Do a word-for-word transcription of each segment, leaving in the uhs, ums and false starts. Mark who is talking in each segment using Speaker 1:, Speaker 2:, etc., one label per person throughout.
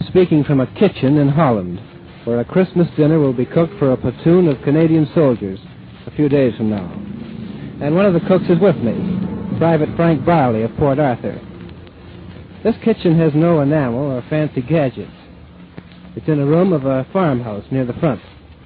Speaker 1: speaking from a kitchen in Holland, where a Christmas dinner will be cooked for a platoon of Canadian soldiers a few days from now. And one of the cooks is with me, Private Frank Barley of Port Arthur. This kitchen has no enamel or fancy gadgets. It's in a room of a farmhouse near the front.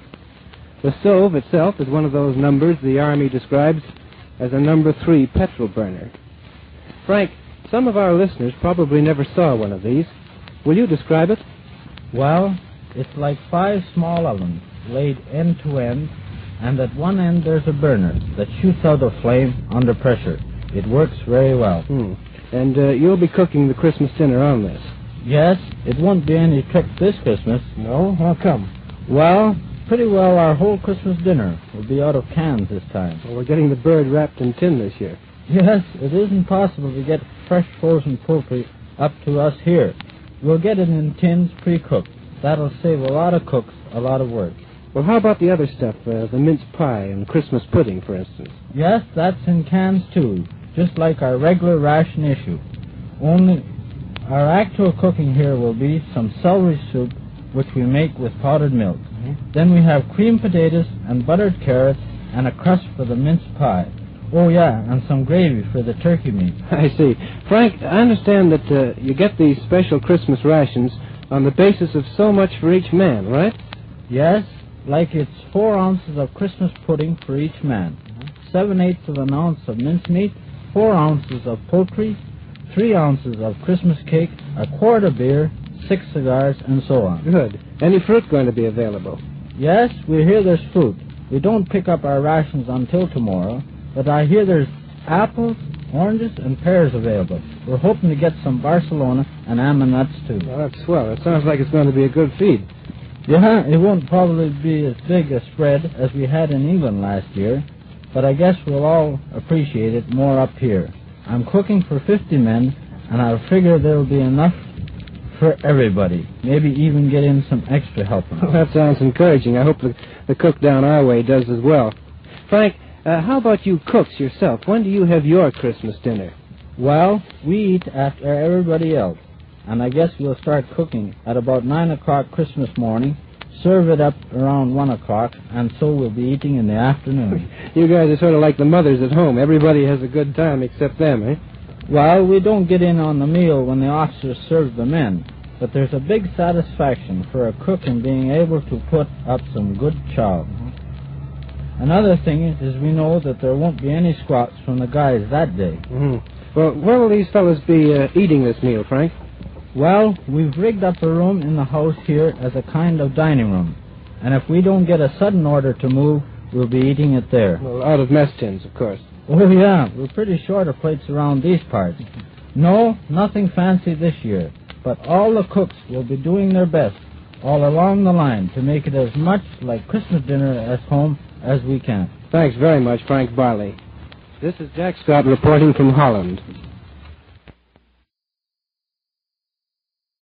Speaker 1: The stove itself is one of those numbers the Army describes as a number three petrol burner. Frank, some of our listeners probably never saw one of these. Will you describe it?
Speaker 2: Well, it's like five small ovens laid end to end, and at one end there's a burner that shoots out a flame under pressure. It works very well.
Speaker 1: Hmm. And uh, you'll be cooking the Christmas dinner on this?
Speaker 2: Yes, it won't be any trick this Christmas.
Speaker 1: No? How come?
Speaker 2: Well, pretty well our whole Christmas dinner will be out of cans this time.
Speaker 1: Well, we're getting the bird wrapped in tin this year.
Speaker 2: Yes, it isn't possible to get fresh frozen poultry up to us here. We'll get it in tins pre-cooked. That'll save a lot of cooks a lot of work.
Speaker 1: Well, how about the other stuff, uh, the mince pie and Christmas pudding, for instance?
Speaker 2: Yes, that's in cans too, just like our regular ration issue. Only our actual cooking here will be some celery soup, which we make with powdered milk. Mm-hmm. Then we have creamed potatoes and buttered carrots and a crust for the mince pie. Oh, yeah, and some gravy for the turkey meat.
Speaker 1: I see. Frank, I understand that uh, you get these special Christmas rations on the basis of so much for each man, right?
Speaker 2: Yes, like it's four ounces of Christmas pudding for each man, mm-hmm. seven-eighths of an ounce of mincemeat, four ounces of poultry, three ounces of Christmas cake, a quart of beer, six cigars, and so on.
Speaker 1: Good. Any fruit going to be available?
Speaker 2: Yes, we hear there's fruit. We don't pick up our rations until tomorrow, but I hear there's apples, oranges, and pears available. We're hoping to get some Barcelona and almond nuts, too.
Speaker 1: Well, that's swell. It sounds like it's going to be a good feed.
Speaker 2: Yeah, it won't probably be as big a spread as we had in England last year, but I guess we'll all appreciate it more up here. I'm cooking for fifty men, and I figure there'll be enough for everybody. Maybe even get in some extra helping.
Speaker 1: Well, that sounds encouraging. I hope the, the cook down our way does as well. Frank, Uh, how about you cooks yourself? When do you have your Christmas dinner?
Speaker 2: Well, we eat after everybody else, and I guess we'll start cooking at about nine o'clock Christmas morning, serve it up around one o'clock, and so we'll be eating in the afternoon.
Speaker 1: You guys are sort of like the mothers at home. Everybody has a good time except them, eh?
Speaker 2: Well, we don't get in on the meal when the officers serve the men, but there's a big satisfaction for a cook in being able to put up some good chow. Another thing is we know that there won't be any squats from the guys that day.
Speaker 1: Mm-hmm. Well, where will these fellows be uh, eating this meal, Frank?
Speaker 2: Well, we've rigged up a room in the house here as a kind of dining room. And if we don't get a sudden order to move, we'll be eating it there.
Speaker 1: Well, out of mess tins, of course.
Speaker 2: Oh, yeah, we're pretty short of plates around these parts. No, nothing fancy this year. But all the cooks will be doing their best all along the line to make it as much like Christmas dinner at home as we can.
Speaker 1: Thanks very much, Frank Barley. This is Jack Scott reporting from Holland.